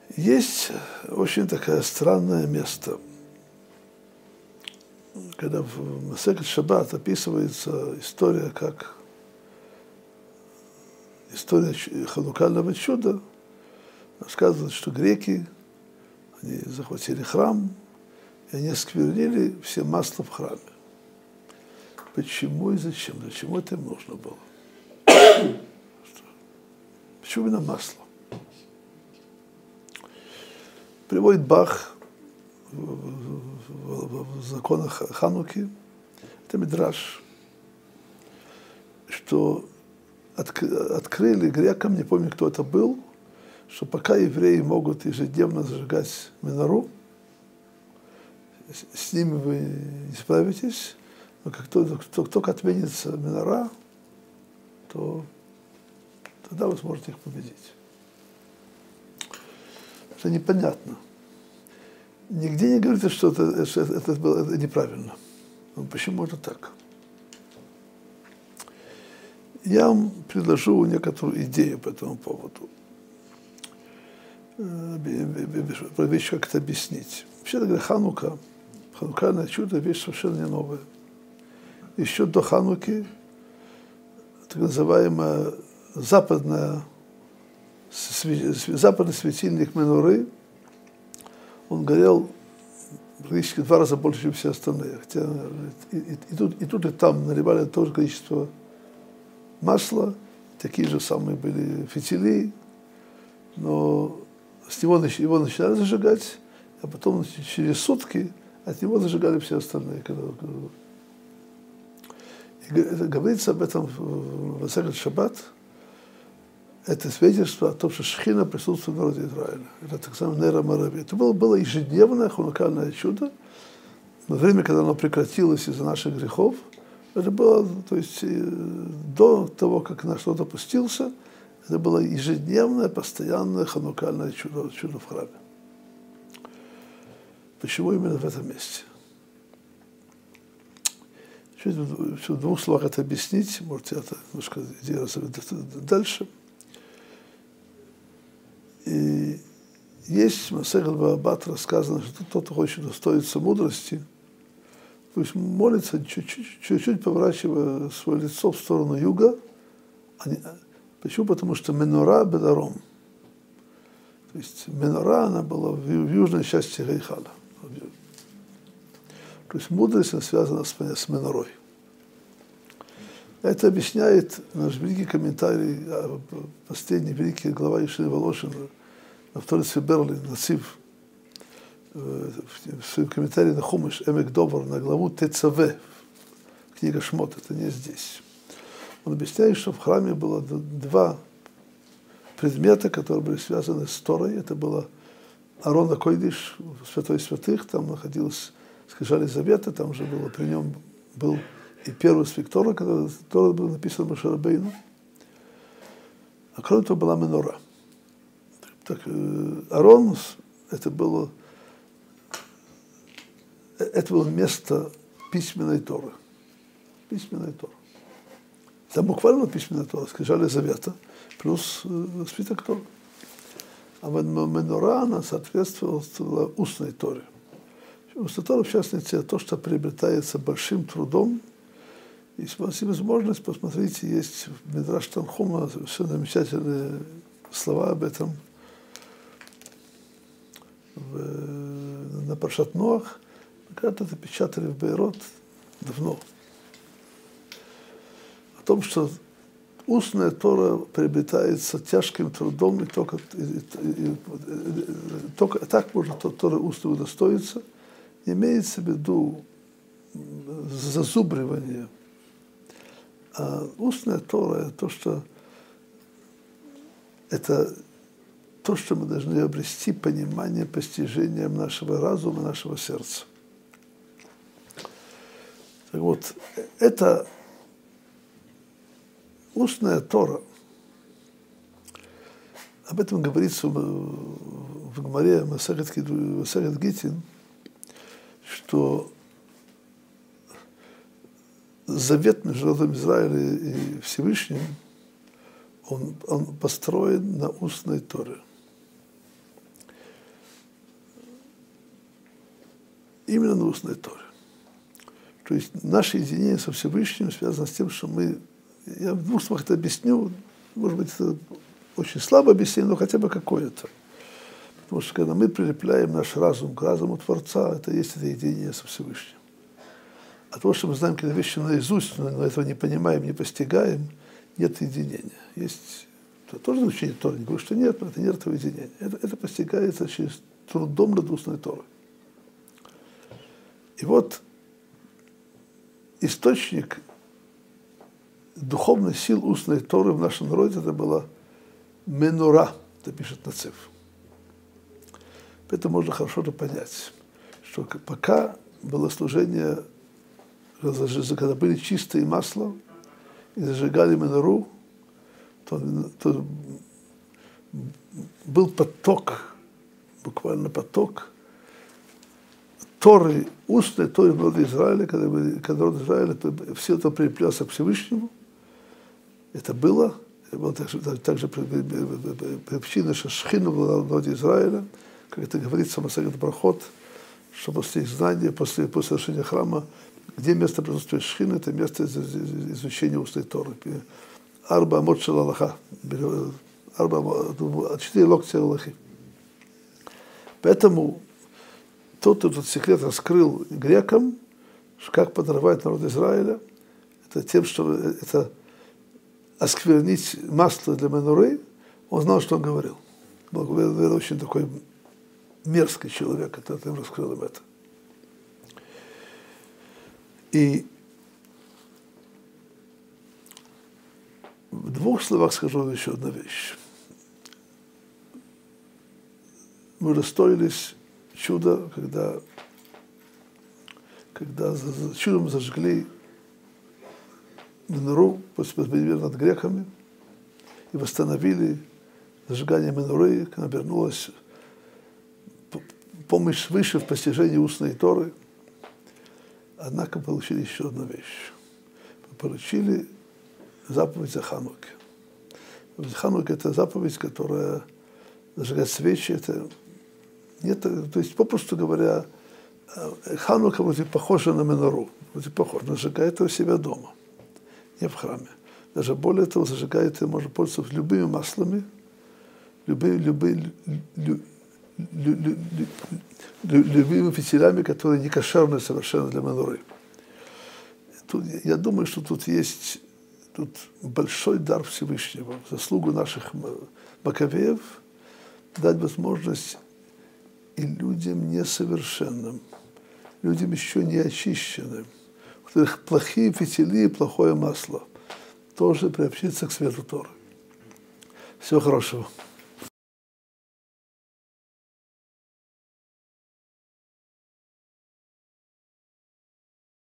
Есть очень такое странное место, когда в Масехет Шаббат описывается история, как история ханукального чуда. Рассказывают, что греки, они захватили храм, и они осквернили все масла в храме. Почему и зачем? Зачем это им нужно было? Почему именно масло? Приводит Бах в законах Хануки, это Мидраш, что открыли грекам, не помню, кто это был, что пока евреи могут ежедневно зажигать минору, с ними вы не справитесь, но как только отменится минора, то тогда вы сможете их победить. Это непонятно. Нигде не говорится, что это было неправильно. Но почему это так? Я вам предложу некоторую идею по этому поводу. Про вещь как это объяснить. Вообще говоря, ханукальное чудо – вещь совершенно не новая. Еще до Хануки так называемая западный светильник Меноры, он горел практически в 2 раза больше, чем все остальные. Хотя и тут, и там наливали то же количество масла, такие же самые были фитили, но с него его начинали зажигать, а потом через сутки от него зажигали все остальные. И говорится об этом в Масехет Шаббат. Это свидетельство о том, что Шхина присутствует в народе Израиля. Это так называемый Нейра Марави. Это было ежедневное ханукальное чудо. Но время, когда оно прекратилось из-за наших грехов, это было, то есть до того, как наш народ опустился, это было ежедневное, постоянное ханукальное чудо в храме. Почему именно в этом месте? Чуть в 2 словах это объяснить, может, я это немножко идею разведу дальше. И есть в Масехет Баабат рассказано, что тот, кто хочет удостоиться мудрости, пусть молится, чуть-чуть поворачивая свое лицо в сторону юга. Почему? Потому что менора бедаром. То есть менора, она была в южной части Гейхала. То есть мудрость, она связана с менорой. Это объясняет наш великий комментарий, последний великий глава Ешивы Волошина, на второй Берлин, Нацив, в своем комментарии на Хумаш, Эмек Довар, на главу ТЦВ, книга Шмот, это не здесь. Он объясняет, что в храме было 2 предмета, которые были связаны с Торой. Это было Арон ха-Койдиш, святой святых, там находилась скрижали завета, там же было, при нем был и первый свиток Тора, который был написан Моше Рабейну. А кроме того была менора. Так, Арон, это было место письменной Торы. Письменная Тора. Там буквально письменная Тора, скрижали завета, плюс свиток Тора. А менора, она соответствовала устной Торе. Устная Тора, в частности, то, что приобретается большим трудом. Если у вас есть возможность, посмотрите, есть в Мидраш Танхума совершенно замечательные слова об этом. На Паршат Ноах, когда-то это печатали в Бейрот давно. О том, что устная Тора приобретается тяжким трудом, и только так может Тора устную удостоиться. Имеется в виду зазубривание. А устная Тора это то, что мы должны обрести понимание, постижением нашего разума, нашего сердца. Так вот, это устная Тора. Об этом говорится в Гмаре Масехет Гитин, что завет между народом Израиля и Всевышним, он построен на устной Торе. именно на устной Торе. То есть наше единение со Всевышним связано с тем, что мы, я в двух словах это объясню, может быть, это очень слабо объяснение, но хотя бы какое-то. Потому что когда мы прилепляем наш разум к разуму Творца, это есть это единение со Всевышним. А то, что мы знаем какие-то вещи наизусть, но этого не понимаем, не постигаем, нет единения. Есть это тоже учение Торы, не говорю, что нет, но это нет этого единения. Это постигается через трудом над устной Торой. И вот источник духовной силы устной Торы в нашем народе это была менура, это пишет Нацев. Это можно хорошо понять, что пока было служение, когда были чистые масла и зажигали менуру, то был поток, буквально поток Торы, устной Торы народа Израиля, когда народ Израиля все это прилеплялся к Всевышнему. Это было также причина, что Шхина была в народе Израиля, как это говорится в Масехет Брахот, что после изгнания, после совершения храма, где место присутствия Шхины, это место изучения устной Торы. Арба амот шел Аллаха, 4 локтя Аллахи. Поэтому тот, кто этот секрет раскрыл грекам, как подорвать народ Израиля, это тем, что это осквернить масло для менуры, он знал, что он говорил. Был, наверное, очень такой мерзкий человек, который раскрыл им это. И в двух словах скажу еще одну вещь. Мы удостоились чуда, когда чудом зажгли менуру после подмигивания над греками и восстановили зажигание менуры, когда вернулась помощь свыше в постижении устной Торы. Однако получили еще одну вещь. Мы получили заповедь о Хануке. Ханука – это заповедь, которая зажигает свечи. Это нет, то есть, попросту говоря, Ханука вроде похожа на менору, вроде похожа, но зажигает ее у себя дома, не в храме. Даже более того, зажигает ее, можно пользоваться любыми маслами, любыми фитилями, которые не кошерны совершенно для меноры. Я думаю, что тут есть большой дар Всевышнего, заслугу наших Маковеев, дать возможность и людям несовершенным, людям еще не очищенным, у которых плохие фитили и плохое масло, тоже приобщиться к свету Торы. Всего хорошего.